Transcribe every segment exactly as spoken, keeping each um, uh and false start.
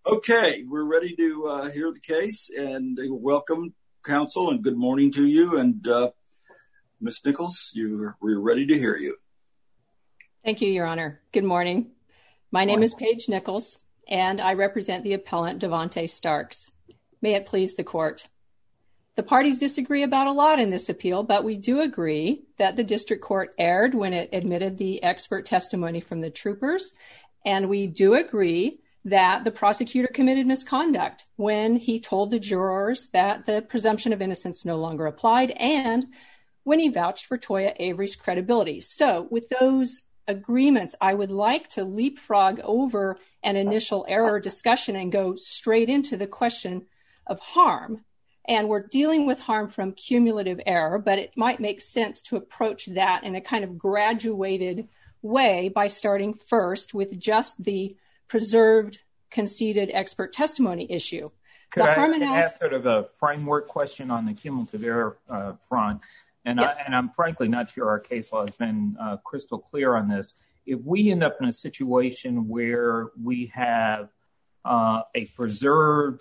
Okay, we're ready to uh, hear the case, and welcome, counsel, and good morning to you. And uh, Miz Nichols, you're, we're ready to hear you. Thank you, Your Honor. Good morning. My name is Paige Nichols, and I represent the appellant Devontae Starks. May it please the court. The parties disagree about a lot in this appeal, but we do agree that the district court erred when it admitted the expert testimony from the troopers, and we do agree that the prosecutor committed misconduct when he told the jurors that the presumption of innocence no longer applied and when he vouched for Toya Avery's credibility. So with those agreements, I would like to leapfrog over an initial error discussion and go straight into the question of harm. And we're dealing with harm from cumulative error, but it might make sense to approach that in a kind of graduated way by starting first with just the preserved, conceded expert testimony issue. Could I ask sort of a framework question on the cumulative error uh, front? And, yes. I, and I'm frankly not sure our case law has been uh, crystal clear on this. If we end up in a situation where we have uh, a preserved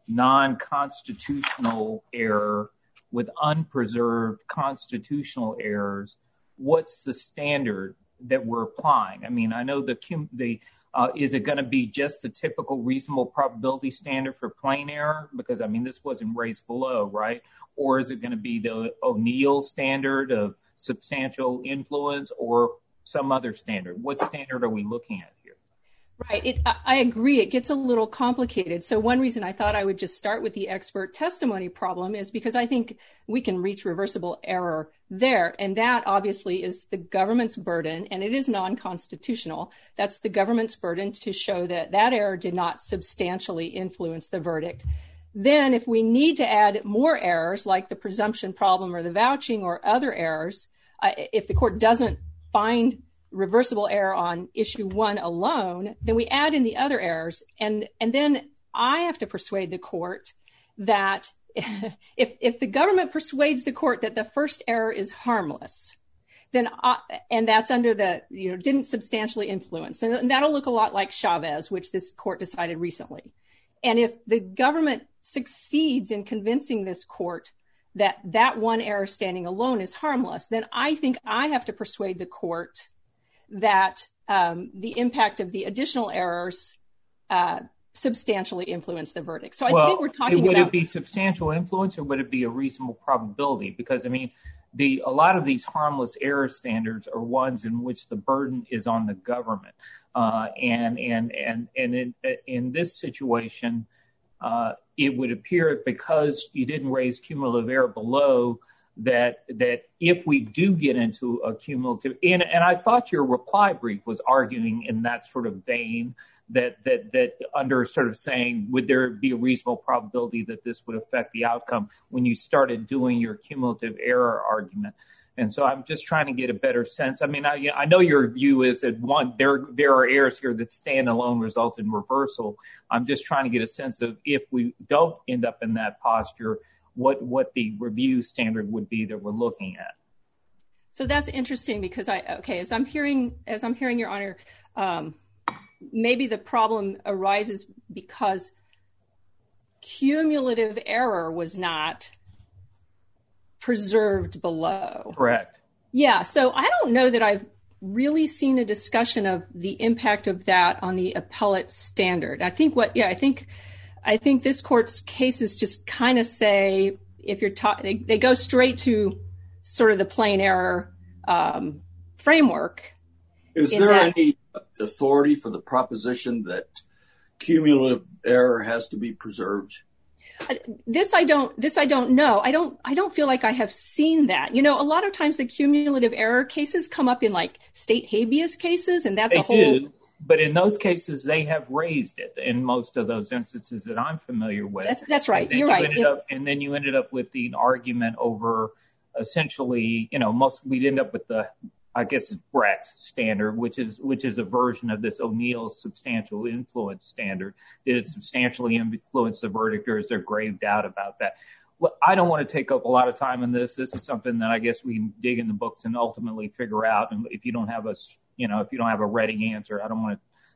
non-constitutional error with unpreserved constitutional errors, what's the standard that we're applying? I mean, I know the the Uh, is it going to be just the typical reasonable probability standard for plain error? Because, I mean, this wasn't raised below, right? Or is it going to be the O'Neill standard of substantial influence or some other standard? What standard are we looking at here? Right. It, I agree. It gets a little complicated. So one reason I thought I would just start with the expert testimony problem is because I think we can reach reversible error there. And that obviously is the government's burden, and it is non-constitutional. That's the government's burden to show that that error did not substantially influence the verdict. Then if we need to add more errors like the presumption problem or the vouching or other errors, uh, if the court doesn't find reversible error on issue one alone, then we add in the other errors. And, and then I have to persuade the court that if, if the government persuades the court that the first error is harmless, then, I, and that's under the, you know, didn't substantially influence. And that'll look a lot like Chavez, which this court decided recently. And if the government succeeds in convincing this court that that one error standing alone is harmless, then I think I have to persuade the court that um, the impact of the additional errors uh, substantially influence the verdict. So I well, think we're talking would about... Would it be substantial influence or would it be a reasonable probability? Because, I mean, the a lot of these harmless error standards are ones in which the burden is on the government. Uh, and and and and in, in this situation, uh, it would appear because you didn't raise cumulative error below that that if we do get into a cumulative, and, and I thought your reply brief was arguing in that sort of vein that that that under sort of saying, would there be a reasonable probability that this would affect the outcome when you started doing your cumulative error argument? And so I'm just trying to get a better sense. I mean, I, I know your view is that one, there there are errors here that stand alone result in reversal. I'm just trying to get a sense of if we don't end up in that posture, what what the review standard would be that we're looking at. So that's interesting because I okay as I'm hearing as I'm hearing Your Honor, um, maybe the problem arises because cumulative error was not preserved below. Correct. Yeah. So I don't know that I've really seen a discussion of the impact of that on the appellate standard. I think what yeah I think. I think this court's cases just kind of say, if you're ta- they, they go straight to sort of the plain error um, framework. Is there that, any authority for the proposition that cumulative error has to be preserved? This I don't. This I don't know. I don't. I don't feel like I have seen that. You know, a lot of times the cumulative error cases come up in like state habeas cases, and that's they a whole. Do. But in those cases, they have raised it in most of those instances that I'm familiar with. That's, that's right. You're you right. Ended up, and then you ended up with the argument over essentially, you know, most we'd end up with the, I guess, it's Brecht's standard, which is which is a version of this O'Neill substantial influence standard. Did it substantially influence the verdict, or is there grave doubt about that? Well, I don't want to take up a lot of time on this. This is something that I guess we can dig in the books and ultimately figure out. And if you don't have a, you know, if you don't have a ready answer, I don't want to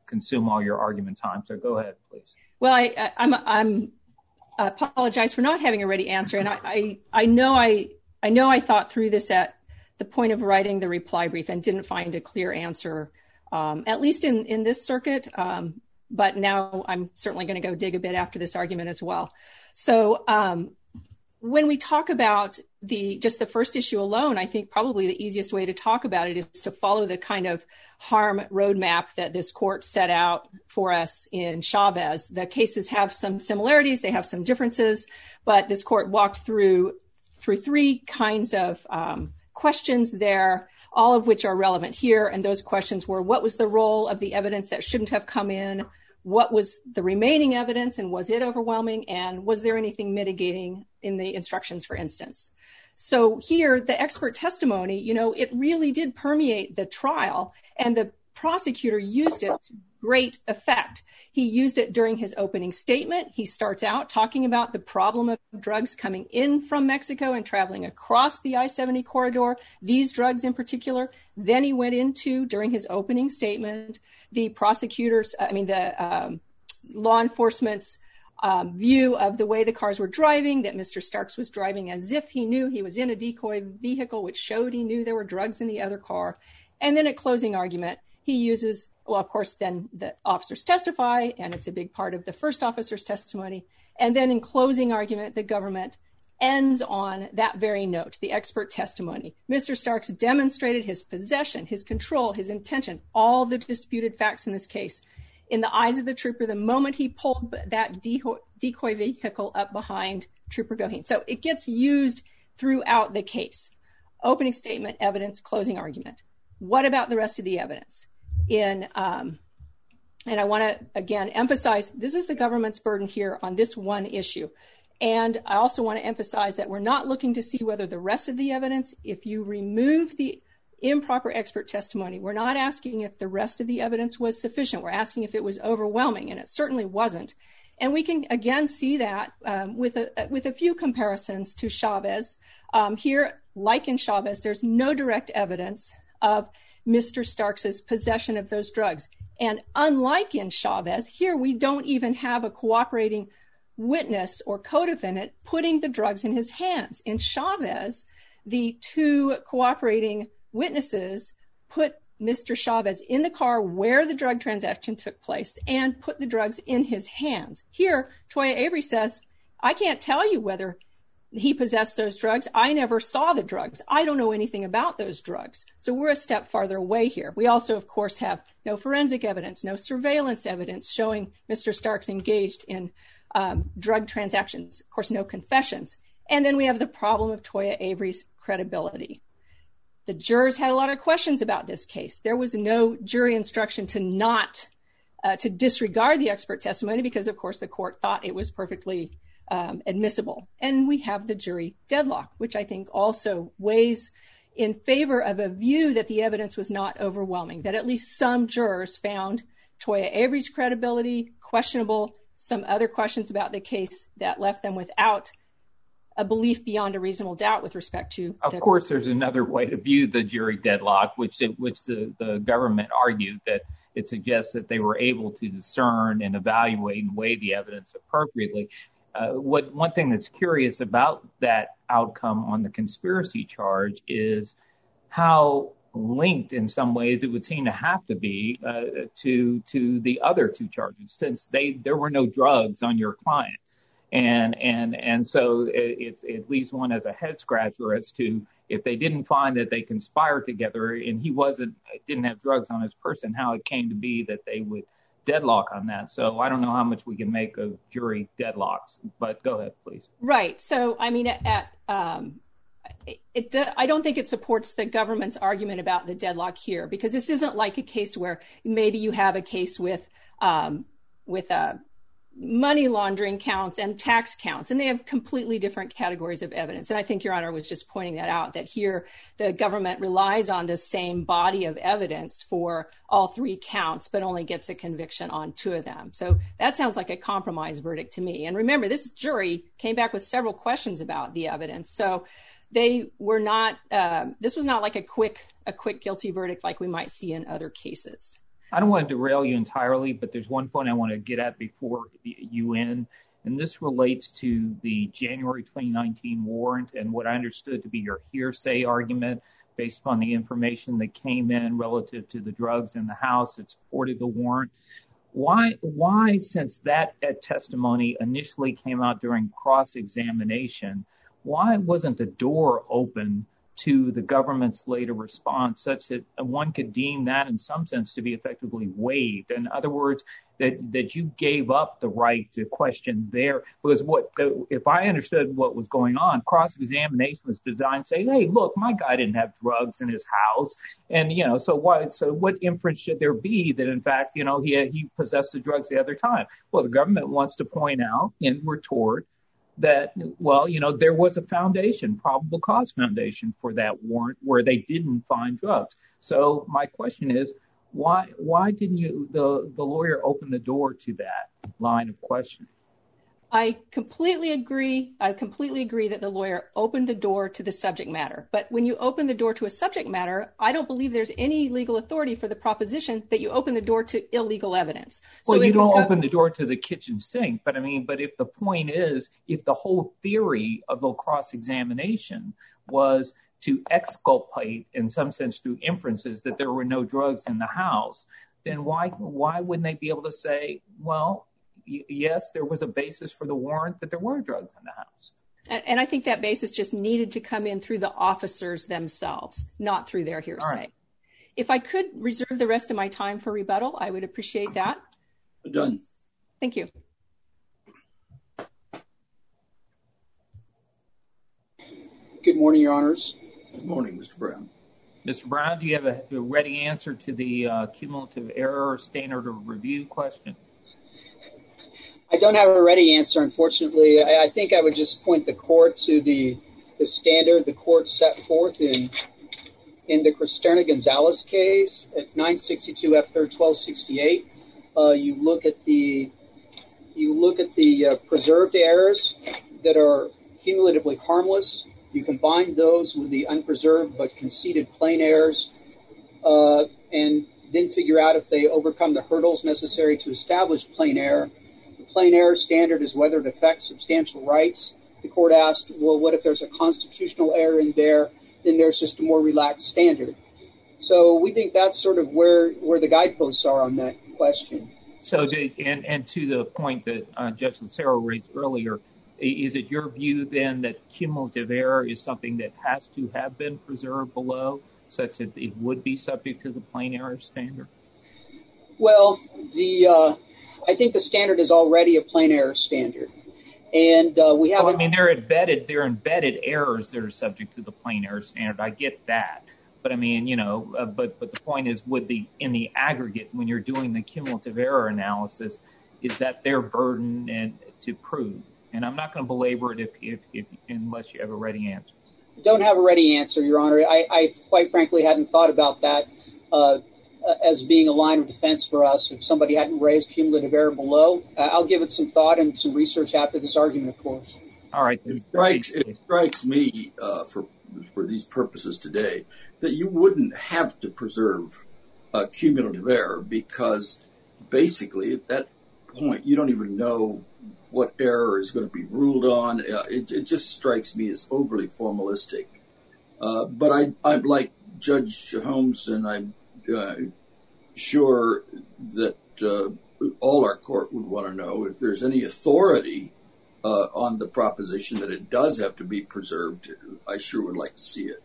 consume all your argument time. So go ahead, please. Well, I, I, I'm, I'm I apologize for not having a ready answer. And I, I, I know I, I know I thought through this at the point of writing the reply brief and didn't find a clear answer, um, at least in, in this circuit. Um, but now I'm certainly going to go dig a bit after this argument as well. So um, when we talk about the just the first issue alone, I think probably the easiest way to talk about it is to follow the kind of harm roadmap that this court set out for us in Chavez. The cases have some similarities, they have some differences, but this court walked through through three kinds of um, questions there, all of which are relevant here. And those questions were, what was the role of the evidence that shouldn't have come in? What was the remaining evidence, and was it overwhelming? And was there anything mitigating in the instructions, for instance? So here, the expert testimony, you know, it really did permeate the trial, and the prosecutor used it to great effect. He used it during his opening statement. He starts out talking about the problem of drugs coming in from Mexico and traveling across the I seventy corridor, these drugs in particular. Then he went into, during his opening statement, the prosecutors, I mean, the um, law enforcement's um, view of the way the cars were driving, that Mister Starks was driving as if he knew he was in a decoy vehicle, which showed he knew there were drugs in the other car. And then at closing argument, he uses, well, of course, then the officers testify, and it's a big part of the first officer's testimony. And then in closing argument, the government ends on that very note, the expert testimony. Mister Starks demonstrated his possession, his control, his intention, all the disputed facts in this case. In the eyes of the trooper, the moment he pulled that decoy vehicle up behind Trooper Goheen. So it gets used throughout the case. Opening statement, evidence, closing argument. What about the rest of the evidence? In um, and I want to, again, emphasize, this is the government's burden here on this one issue. And I also want to emphasize that we're not looking to see whether the rest of the evidence, if you remove the improper expert testimony, we're not asking if the rest of the evidence was sufficient. We're asking if it was overwhelming, and it certainly wasn't. And we can, again, see that um, with, a, with a few comparisons to Chavez. Um, here, like in Chavez, there's no direct evidence of Mister Starks's possession of those drugs. And unlike in Chavez, here we don't even have a cooperating witness or co-defendant putting the drugs in his hands. In Chavez, the two cooperating witnesses put Mister Chavez in the car where the drug transaction took place and put the drugs in his hands. Here, Toya Avery says, I can't tell you whether he possessed those drugs. I never saw the drugs. I don't know anything about those drugs. So we're a step farther away here. We also, of course, have no forensic evidence, no surveillance evidence showing Mister Starks engaged in um, drug transactions. Of course, no confessions. And then we have the problem of Toya Avery's credibility. The jurors had a lot of questions about this case. There was no jury instruction to not, uh, to disregard the expert testimony because, of course, the court thought it was perfectly Um, admissible. And we have the jury deadlock, which I think also weighs in favor of a view that the evidence was not overwhelming, that at least some jurors found Toya Avery's credibility questionable, some other questions about the case that left them without a belief beyond a reasonable doubt with respect to... Of the- course, there's another way to view the jury deadlock, which, it, which the, the government argued that it suggests that they were able to discern and evaluate and weigh the evidence appropriately. Uh, what one thing that's curious about that outcome on the conspiracy charge is how linked in some ways it would seem to have to be uh, to to the other two charges, since they there were no drugs on your client. And and and so it, it, it leaves one as a head scratcher as to if they didn't find that they conspired together and he wasn't didn't have drugs on his person, how it came to be that they would deadlock on that. So I don't know how much we can make of jury deadlocks, but go ahead, please. Right. So, I mean, at, at um, it, it, I don't think it supports the government's argument about the deadlock here, because this isn't like a case where maybe you have a case with um, with uh, money laundering counts and tax counts, and they have completely different categories of evidence. And I think Your Honor was just pointing that out, that here the government relies on the same body of evidence for all three counts, but only gets a conviction on two of them. So that sounds like a compromise verdict to me. And remember, this jury came back with several questions about the evidence. So they were not, uh, this was not like a quick, a quick guilty verdict like we might see in other cases. I don't want to derail you entirely, but there's one point I want to get at before you end, and this relates to the January twenty nineteen warrant and what I understood to be your hearsay argument based upon the information that came in relative to the drugs in the house that supported the warrant. Why, why, since that testimony initially came out during cross-examination, why wasn't the door open to the government's later response such that one could deem that in some sense to be effectively waived? In other words, that, that you gave up the right to question there, because what, if I understood what was going on, cross-examination was designed to say, hey, look, my guy didn't have drugs in his house. And, you know, so why, so what inference should there be that in fact, you know, he, he possessed the drugs the other time? Well, the government wants to point out and retort that, well, you know, there was a foundation, probable cause foundation for that warrant where they didn't find drugs. So my question is, why why didn't you, the, the lawyer, open the door to that line of questioning? I completely agree. I completely agree that the lawyer opened the door to the subject matter. But when you open the door to a subject matter, I don't believe there's any legal authority for the proposition that you open the door to illegal evidence. Well, so you don't go- open the door to the kitchen sink, but I mean, but if the point is, if the whole theory of the cross-examination was to exculpate, in some sense, through inferences that there were no drugs in the house, then why why wouldn't they be able to say, well, yes, there was a basis for the warrant that there were drugs in the house? And I think that basis just needed to come in through the officers themselves, not through their hearsay. Right. If I could reserve the rest of my time for rebuttal, I would appreciate that. Done. Thank you. Good morning, Your Honors. Good morning, Mister Brown. Mister Brown, do you have a, a ready answer to the uh, cumulative error standard of review question? I don't have a ready answer, unfortunately. I, I think I would just point the court to the the standard the court set forth in in the Cristerna-Gonzalez case at nine sixty-two F third twelve sixty-eight. Uh, you look at the you look at the uh, preserved errors that are cumulatively harmless. You combine those with the unpreserved but conceded plain errors, uh, and then figure out if they overcome the hurdles necessary to establish plain error. Plain error standard is whether it affects substantial rights. The court asked, well, what if there's a constitutional error in there? Then there's just a more relaxed standard. So we think that's sort of where, where the guideposts are on that question. So, did, and, and to the point that uh, Judge Lucero raised earlier, is it your view then that cumulative error is something that has to have been preserved below, such that it would be subject to the plain error standard? Well, the... Uh, I think the standard is already a plain error standard, and uh, we have. Well, I mean, they're embedded. They're embedded errors that are subject to the plain error standard. I get that, but I mean, you know, uh, but but the point is, would the in the aggregate, when you're doing the cumulative error analysis, is that their burden and to prove? And I'm not going to belabor it if, if if unless you have a ready answer. Don't have a ready answer, Your Honor. I, I quite frankly hadn't thought about that. Uh, as being a line of defense for us if somebody hadn't raised cumulative error below. Uh, I'll give it some thought and some research after this argument, of course. All right. It strikes, it strikes me uh, for for these purposes today that you wouldn't have to preserve uh, cumulative error because basically at that point you don't even know what error is going to be ruled on. Uh, it, it just strikes me as overly formalistic. Uh, but I, I'm like Judge Holmes, and I'm Uh, sure that uh, all our court would want to know if there's any authority uh, on the proposition that it does have to be preserved. I sure would like to see it.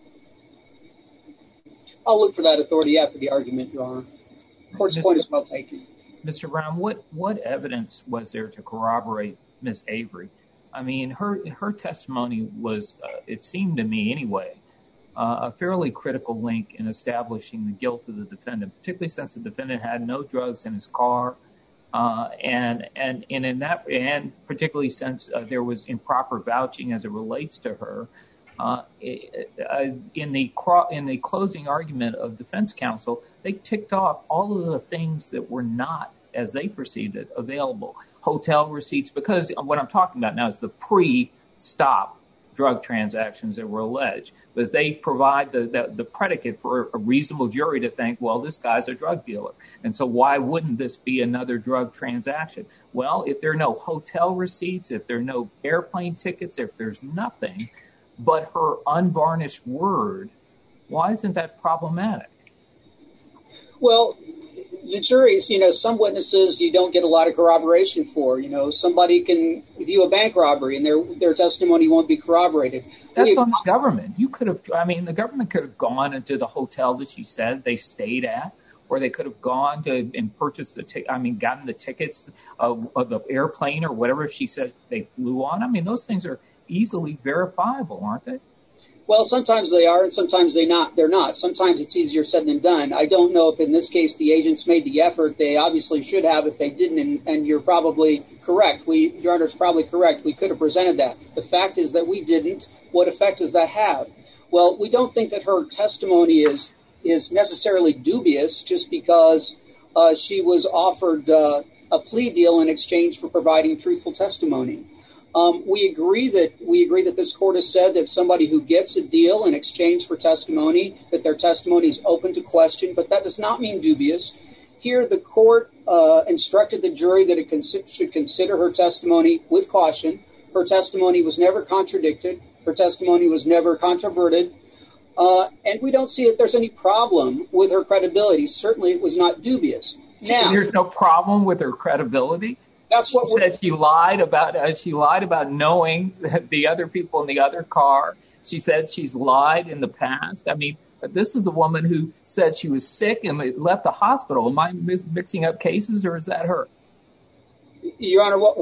I'll look for that authority after the argument, Your Honor. The court's point is well taken. Mister Brown, what, what evidence was there to corroborate Miz Avery? I mean, her her testimony was, uh, it seemed to me anyway, Uh, a fairly critical link in establishing the guilt of the defendant, particularly since the defendant had no drugs in his car, uh, and and and in that, and particularly since uh, there was improper vouching as it relates to her. Uh, uh, in the cro- in the closing argument of defense counsel, they ticked off all of the things that were not, as they perceived it, available. Hotel receipts, because what I'm talking about now is the pre-stop drug transactions that were alleged, because they provide the, the, the predicate for a reasonable jury to think, well, this guy's a drug dealer. And so why wouldn't this be another drug transaction? Well, if there are no hotel receipts, if there are no airplane tickets, if there's nothing but her unvarnished word, why isn't that problematic? Well, the juries, you know, some witnesses you don't get a lot of corroboration for. You know, somebody can view a bank robbery and their their testimony won't be corroborated. That's on the government. You could have, I mean, the government could have gone into the hotel that she said they stayed at, or they could have gone to and purchased the ticket, I mean, gotten the tickets of, of the airplane or whatever she said they flew on. I mean, those things are easily verifiable, aren't they? Well, sometimes they are, and sometimes they not. They're not. Sometimes it's easier said than done. I don't know if in this case the agents made the effort. They obviously should have if they didn't, and, and you're probably correct. We, Your Honor's probably correct. We could have presented that. The fact is that we didn't. What effect does that have? Well, we don't think that her testimony is is necessarily dubious just because uh, she was offered uh, a plea deal in exchange for providing truthful testimony. Um, we agree that we agree that this court has said that somebody who gets a deal in exchange for testimony, that their testimony is open to question, but that does not mean dubious. Here, the court uh, instructed the jury that it cons- should consider her testimony with caution. Her testimony was never contradicted. Her testimony was never controverted. Uh, and we don't see that there's any problem with her credibility. Certainly, it was not dubious. Now, there's no problem with her credibility? That's what she said she lied about. Uh, she lied about knowing the other people in the other car. She said she's lied in the past. I mean, this is the woman who said she was sick and left the hospital. Am I mixing up cases, or is that her? Your Honor, what?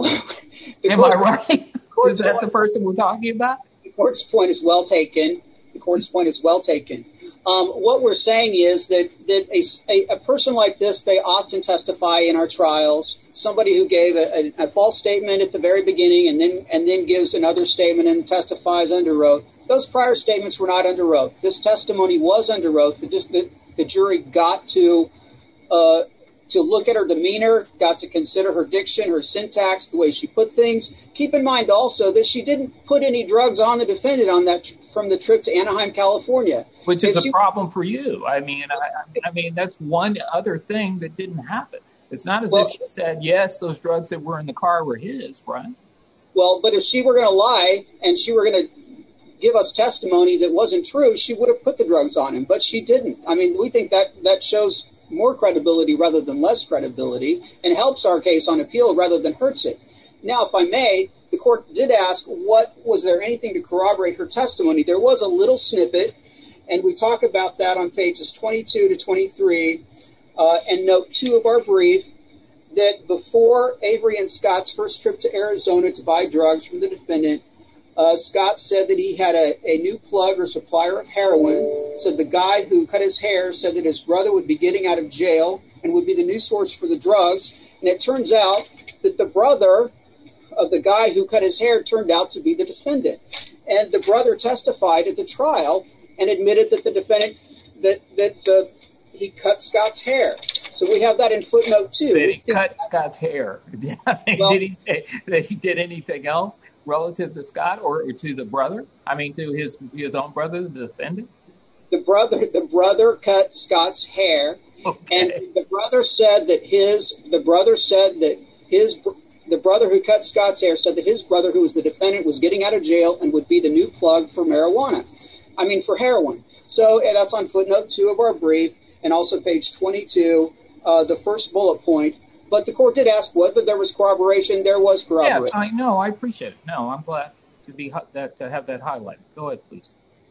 Am I right? Is that the person we're talking about? The court's point is well taken. The court's point is well taken. Um, what we're saying is that, that a, a, a person like this, they often testify in our trials. Somebody who gave a, a, a false statement at the very beginning and then and then gives another statement and testifies under oath. Those prior statements were not under oath. This testimony was under oath. The, the, the jury got to uh, to look at her demeanor, got to consider her diction, her syntax, the way she put things. Keep in mind also that she didn't put any drugs on the defendant on that from the trip to Anaheim, California. Which is if a she, problem for you. I mean, I, I mean, that's one other thing that didn't happen. It's not as well, if she said, yes, those drugs that were in the car were his, right? Well, but if she were going to lie and she were going to give us testimony that wasn't true, she would have put the drugs on him, but she didn't. I mean, we think that that shows more credibility rather than less credibility and helps our case on appeal rather than hurts it. Now, if I may, the court did ask, what was there anything to corroborate her testimony? There was a little snippet, and we talk about that on pages twenty-two to twenty-three. Uh, and note two of our brief, that before Avery and Scott's first trip to Arizona to buy drugs from the defendant, uh, Scott said that he had a, a new plug or supplier of heroin. Said the guy who cut his hair said that his brother would be getting out of jail and would be the new source for the drugs. And it turns out that the brother of the guy who cut his hair turned out to be the defendant. And the brother testified at the trial and admitted that the defendant, that, that, uh, he cut Scott's hair. So we have that in footnote two. Did he cut Scott's hair? Well, did he say that he did anything else relative to Scott or to the brother? I mean, to his his own brother, the defendant? The brother, the brother cut Scott's hair, okay. And the brother said that his the brother said that his the brother who cut Scott's hair said that his brother, who was the defendant, was getting out of jail and would be the new plug for marijuana. I mean, for heroin. So and that's on footnote two of our brief. And also page twenty-two, uh, the first bullet point. But the court did ask whether there was corroboration. There was corroboration. Yes, I know. I appreciate it. No, I'm glad to be that to have that highlighted. Go ahead, please.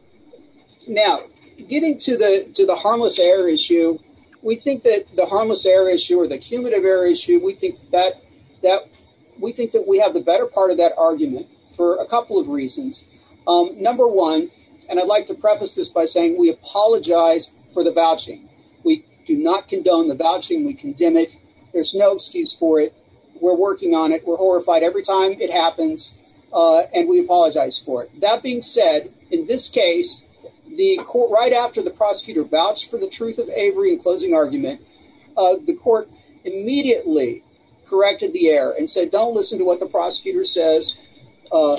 Now, getting to the to the harmless error issue, we think that the harmless error issue or the cumulative error issue, we think that that we think that we have the better part of that argument for a couple of reasons. Um, number one, and I'd like to preface this by saying we apologize for the vouching. We do not condone the vouching. We condemn it. There's no excuse for it. We're working on it. We're horrified every time it happens, uh, and we apologize for it. That being said, in this case, the court, right after the prosecutor vouched for the truth of Avery in closing argument, uh, the court immediately corrected the error and said, don't listen to what the prosecutor says. Uh,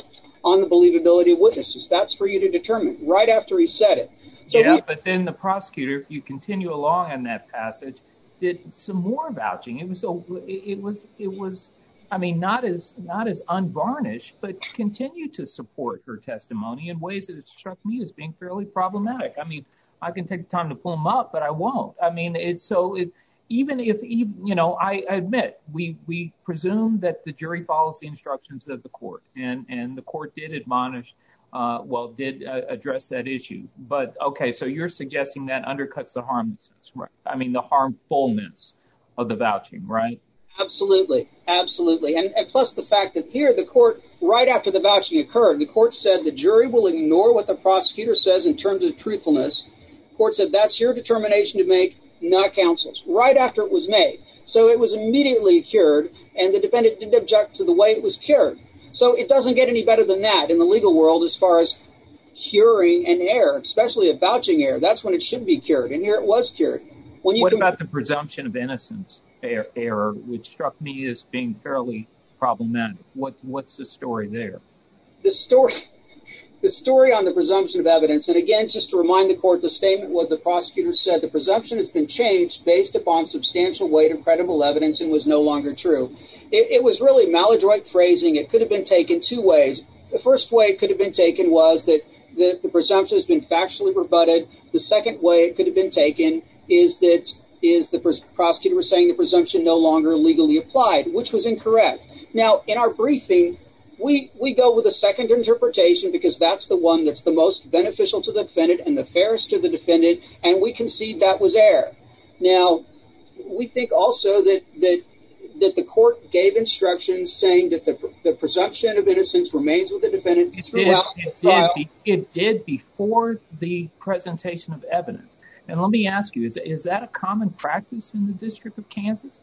on the believability of witnesses. That's for you to determine right after he said it. So yeah, we, but then the prosecutor, if you continue along in that passage, did some more vouching. It was, it was, it was, I mean, not as not as unvarnished, but continued to support her testimony in ways that it struck me as being fairly problematic. I mean, I can take the time to pull them up, but I won't. I mean, it's so it, even if, even, you know, I admit we we presume that the jury follows the instructions of the court, and and the court did admonish, uh, well, did uh, address that issue. But OK, so you're suggesting that undercuts the harmlessness, right? I mean, the harmfulness of the vouching, right? Absolutely. Absolutely. And, and plus the fact that here the court, right after the vouching occurred, the court said the jury will ignore what the prosecutor says in terms of truthfulness. The court said that's your determination to make, not counsel's, right after it was made. So it was immediately cured, and the defendant didn't object to the way it was cured. So it doesn't get any better than that in the legal world as far as curing an error, especially a vouching error. That's when it should be cured, and here it was cured. When you what com- about the presumption of innocence error, which struck me as being fairly problematic? What what's the story there? The story, the story on the presumption of evidence, and again, just to remind the court, the statement was the prosecutor said the presumption has been changed based upon substantial weight of credible evidence and was no longer true. It, it was really maladroit phrasing. It could have been taken two ways. The first way it could have been taken was that the, the presumption has been factually rebutted. The second way it could have been taken is that is the pres- prosecutor was saying the presumption no longer legally applied, which was incorrect. Now, in our briefing, we we go with a second interpretation because that's the one that's the most beneficial to the defendant and the fairest to the defendant, and we concede that was error. Now, we think also that that that the court gave instructions saying that the the presumption of innocence remains with the defendant it throughout did, the it trial. Did, it did before the presentation of evidence. And let me ask you, is, is that a common practice in the District of Kansas?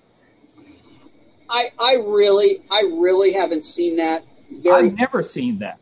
I, I really, I really haven't seen that. Very, I've never seen that.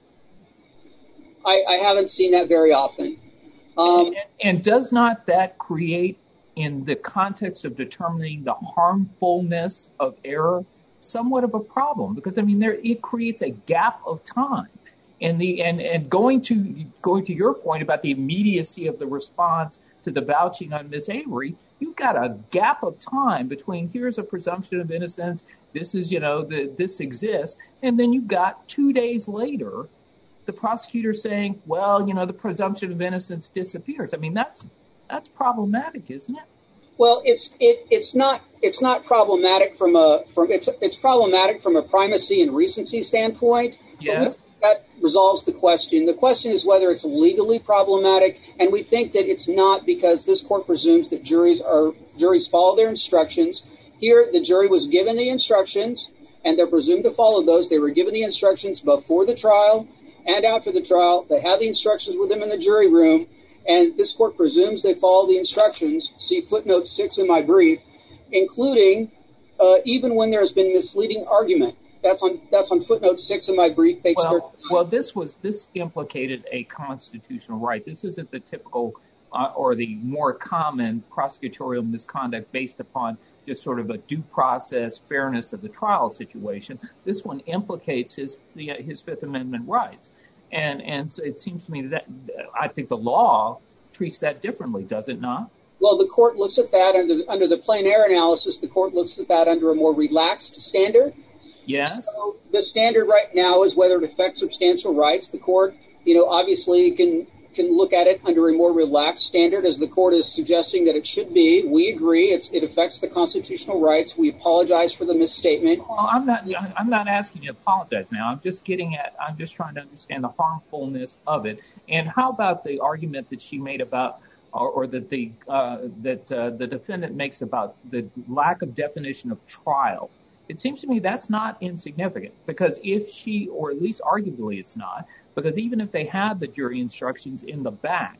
I, I haven't seen that very often. Um, and, and does not that create, in the context of determining the harmfulness of error, somewhat of a problem? Because, I mean, there it creates a gap of time. And the and, and going to going to your point about the immediacy of the response to the vouching on Miss Avery, you've got a gap of time between here's a presumption of innocence, this is, you know, the, this exists, and then you've got two days later the prosecutor saying, well, you know, the presumption of innocence disappears. I mean, that's that's problematic, isn't it? Well, it's it it's not it's not problematic from a from it's it's problematic from a primacy and recency standpoint. Yes. That resolves the question. The question is whether it's legally problematic, and we think that it's not because this court presumes that juries are juries follow their instructions. Here, the jury was given the instructions, and they're presumed to follow those. They were given the instructions before the trial and after the trial. They had the instructions with them in the jury room, and this court presumes they follow the instructions. See footnote six in my brief, including uh, even when there has been misleading argument. That's on that's on footnote six of my brief, page well, thirty-nine. Well, this was this implicated a constitutional right. This isn't the typical uh, or the more common prosecutorial misconduct based upon just sort of a due process fairness of the trial situation. This one implicates his the, his Fifth Amendment rights, and and so it seems to me that I think the law treats that differently, does it not? Well, the court looks at that under under the plain error analysis. The court looks at that under a more relaxed standard. Yes. So the standard right now is whether it affects substantial rights. The court, you know, obviously can can look at it under a more relaxed standard, as the court is suggesting that it should be. We agree it's, it affects the constitutional rights. We apologize for the misstatement. Well, I'm not. I'm not asking you to apologize now. I'm just getting at. I'm just trying to understand the harmfulness of it. And how about the argument that she made about, or, or that the uh, that uh, the defendant makes about the lack of definition of trial? It seems to me that's not insignificant, because if she, or at least arguably it's not, because even if they had the jury instructions in the back,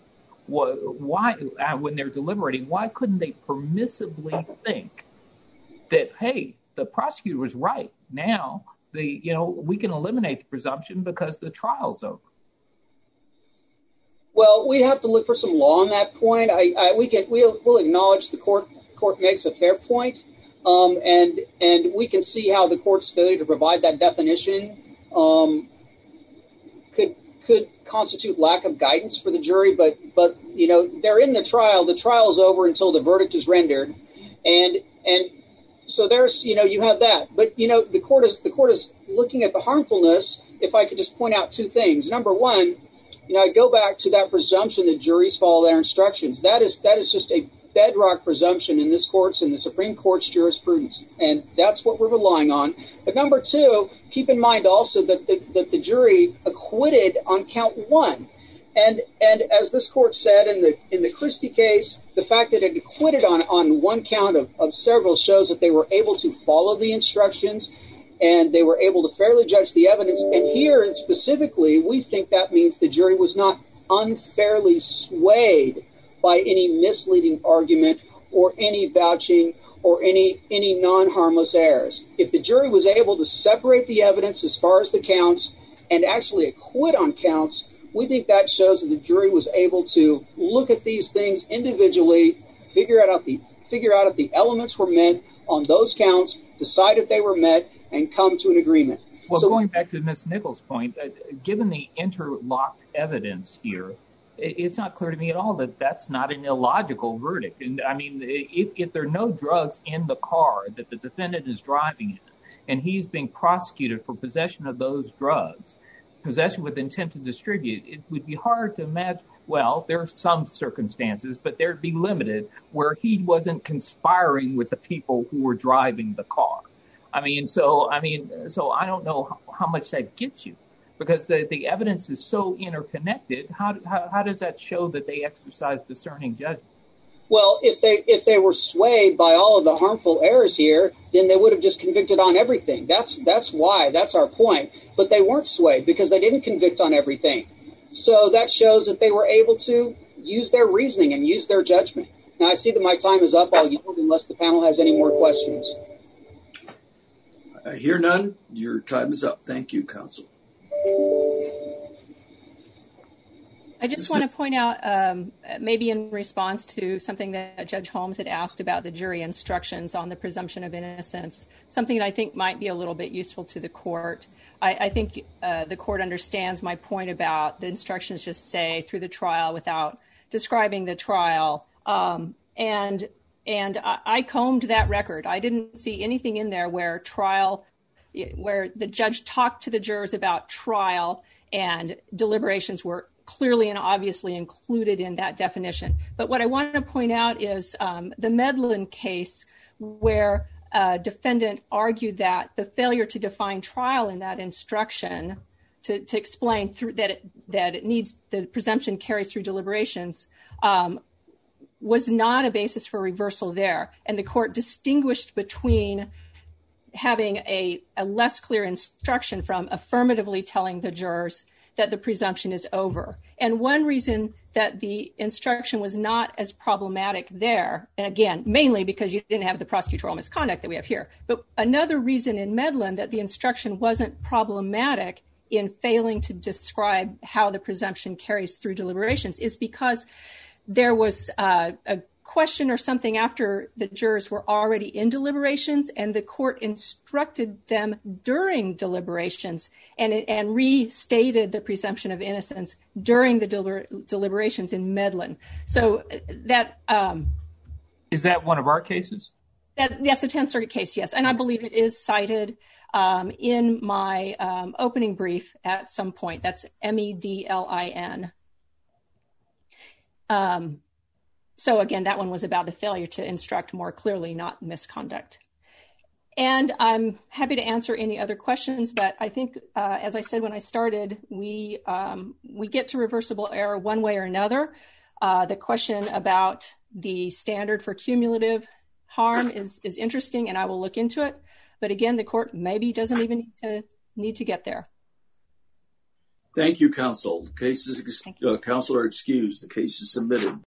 why, when they're deliberating, why couldn't they permissibly think that, hey, the prosecutor was right. Now, the you know, we can eliminate the presumption because the trial's over. Well, we'd have to look for some law on that point. I, I we can we'll, we'll acknowledge the court court makes a fair point. Um, and and we can see how the court's failure to provide that definition um, could could constitute lack of guidance for the jury, but but you know they're in the trial. The trial is over until the verdict is rendered, and and so there's you know you have that. But you know the court is the court is looking at the harmfulness. If I could just point out two things. Number one, you know I go back to that presumption that juries follow their instructions. That is that is just a bedrock presumption in this court's in the Supreme Court's jurisprudence, and that's what we're relying on. But number two, keep in mind also that the, that the jury acquitted on count one, and and as this court said in the in the Christie case, the fact that it acquitted on on one count of, of several shows that they were able to follow the instructions and they were able to fairly judge the evidence. And here specifically, we think that means the jury was not unfairly swayed by any misleading argument or any vouching or any any non-harmless errors. If the jury was able to separate the evidence as far as the counts and actually acquit on counts, we think that shows that the jury was able to look at these things individually, figure out the figure out if the elements were met on those counts, decide if they were met, and come to an agreement. Well, so, going back to Miz Nichols' point, uh, given the interlocked evidence here, it's not clear to me at all that that's not an illogical verdict. And I mean, if, if there are no drugs in the car that the defendant is driving in, and he's being prosecuted for possession of those drugs, possession with intent to distribute, it would be hard to imagine. Well, there are some circumstances, but there'd be limited where he wasn't conspiring with the people who were driving the car. I mean, so I mean, so I don't know how, how much that gets you. Because the, the evidence is so interconnected, how, how how does that show that they exercise discerning judgment? Well, if they if they were swayed by all of the harmful errors here, then they would have just convicted on everything. That's that's why. That's our point. But they weren't swayed because they didn't convict on everything. So that shows that they were able to use their reasoning and use their judgment. Now, I see that my time is up. I'll yield unless the panel has any more questions. I hear none. Your time is up. Thank you, counsel. I just want to point out, um, maybe in response to something that Judge Holmes had asked about the jury instructions on the presumption of innocence, something that I think might be a little bit useful to the court. I, I think uh, the court understands my point about the instructions just say through the trial without describing the trial. Um, and and I, I combed that record. I didn't see anything in there where trial where the judge talked to the jurors about trial and deliberations were clearly and obviously included in that definition. But what I want to point out is um, the Medlin case where a defendant argued that the failure to define trial in that instruction to, to explain through that it, that it needs the presumption carries through deliberations um, was not a basis for reversal there. And the court distinguished between having a, a less clear instruction from affirmatively telling the jurors that the presumption is over. And one reason that the instruction was not as problematic there, and again, mainly because you didn't have the prosecutorial misconduct that we have here, but another reason in Medlin that the instruction wasn't problematic in failing to describe how the presumption carries through deliberations is because there was uh, a question or something after the jurors were already in deliberations and the court instructed them during deliberations and and restated the presumption of innocence during the deliber- deliberations in Medlin. So that um, is that one of our cases? That that's a tenth Circuit case, yes, and I believe it is cited um, in my um, opening brief at some point. That's M E D L I N. Um. So again, that one was about the failure to instruct more clearly, not misconduct. And I'm happy to answer any other questions, but I think, uh, as I said when I started, we um, we get to reversible error one way or another. Uh, the question about the standard for cumulative harm is is interesting, and I will look into it. But again, the court maybe doesn't even need to need to get there. Thank you, counsel. The case is, uh, counsel are excused. The case is submitted.